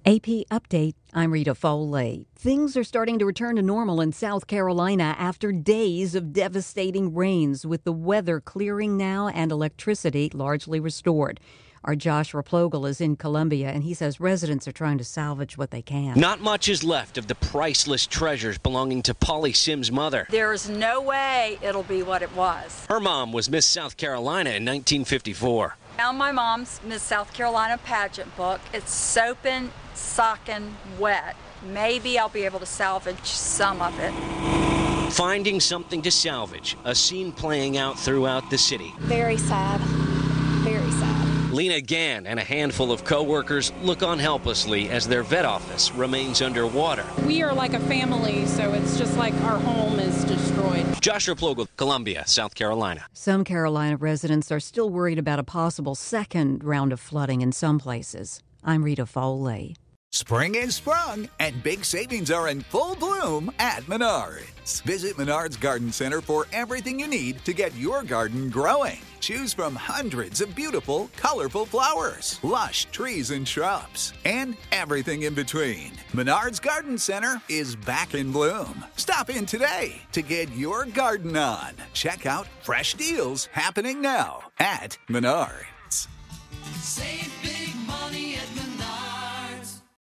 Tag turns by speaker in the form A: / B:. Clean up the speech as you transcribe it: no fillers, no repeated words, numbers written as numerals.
A: AP Update, I'm Rita Foley. Things are starting to return to normal in South Carolina after days of devastating rains, with the weather clearing now and electricity largely restored. Our Josh Replogle is in Columbia, and he says residents are trying to salvage what they can.
B: Not much is left of the priceless treasures belonging to Polly Sims' mother.
C: There's no way it'll be what it was.
B: Her mom was Miss South Carolina in 1954.
C: Found my mom's Miss South Carolina pageant book. It's soaking, socking wet. Maybe I'll be able to salvage some of it.
B: Finding something to salvage, a scene playing out throughout the city.
D: Very sad. Very sad.
B: Lena Gann and a handful of co-workers look on helplessly as their vet office remains underwater.
E: We are like a family, so it's just like our home is destroyed.
B: Josh Replogle, Columbia, South Carolina.
A: Some Carolina residents are still worried about a possible second round of flooding in some places. I'm Rita Foley.
F: Spring is sprung, and big savings are in full bloom at Menards. Visit Menards Garden Center for everything you need to get your garden growing. Choose from hundreds of beautiful, colorful flowers, lush trees and shrubs, and everything in between. Menards Garden Center is back in bloom. Stop in today to get your garden on. Check out fresh deals happening now at Menards.
G: Save